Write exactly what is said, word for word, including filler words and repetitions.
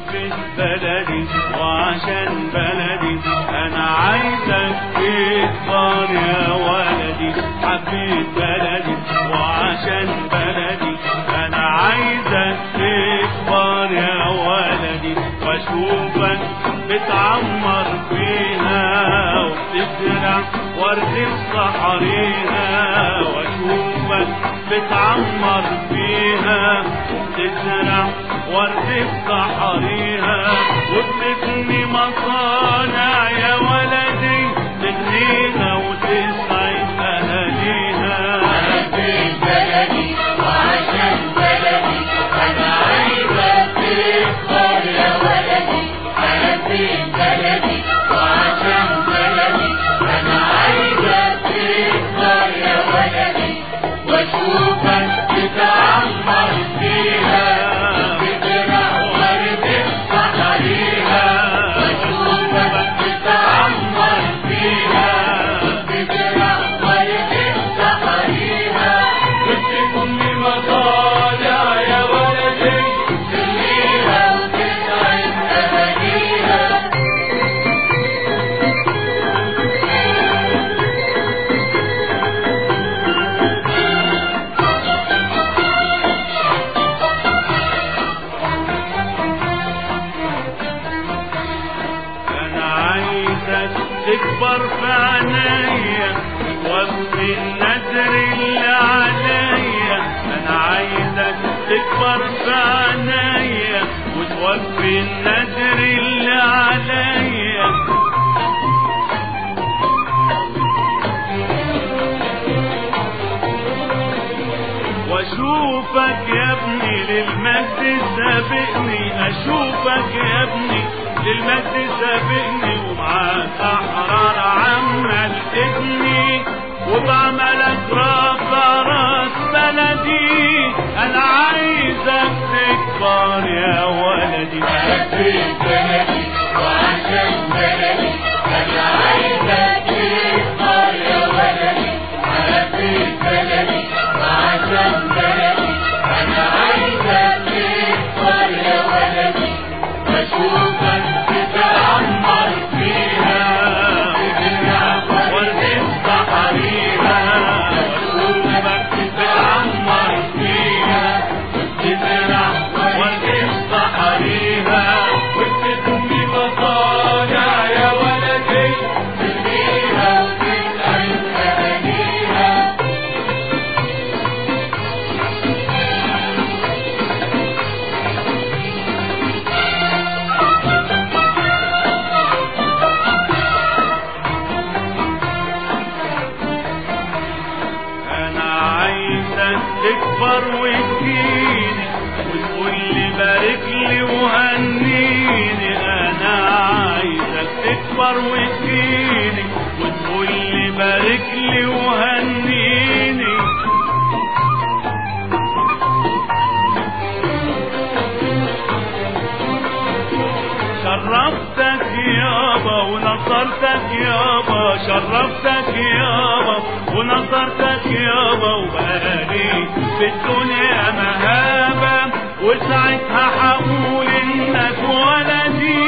حبيت بلدي وعشان بلدي انا عايزك تكبر يا ولدي. حبيت بلدي وعشان بلدي انا عايزك تكبر يا ولدي، واشوفك بتعمر فيها وبتزرع ورد الصحريها، واشوفك بتعمر فيها وبتزرع ورد الصحريها، وبتبني مصانع يا ولدي تغنيها وتسعد اهاليها. حبيت بلدي وعشان بلدي انا عايزك تكبر يا ولدي. حبيت بلدي وعشان بلدي انا عايزك تكبر يا ولدي، واشوفك بتعمر فيها وتزرع ورد الصحريها، واشوفك بتعمر فيها وتزرع ورد الصحريها، وتبني مصانع يا ولدي تغنيها وتسعد اهاليها. انا عايزك تكبر في عينيا وتوفي النذر اللي عليا. انا عايزك تكبر في عينيا وتوفي النذر اللي عليا، واشوفك يا ابني للمجد سابقني، اشوفك يا ابني للمجد سابقني، ومعاك احرار عمال ابني وبعملك رافع راس بلدي. انا عايزك تكبر يا ولدي. حبيت بلدي وعشان بلدي انا عايزك تكبر يا ولدي. حبيت بلدي وعشان بلدي انا عايزك تكبر يا ولدي، واشوفك بتعمر فيها وتزرع ورد الصحريها، واشوفك بتعمر فيها وتزرع ورد الصحريها، وتبني مصانع يا ولدي تغنيها وتسعد اهاليها. انا عايزك تكبر وتجيني وتقول لي بارك لي وهنيني. انا عايزك تكبر وتجيني وتقول لي بارك لي وهنيني، شرفتك يابا ونصرتك يابا، شرفتك يابا ونصرتك يابا، وبقالي في الدنيا مهابة وساعتها هقول انك ولدي.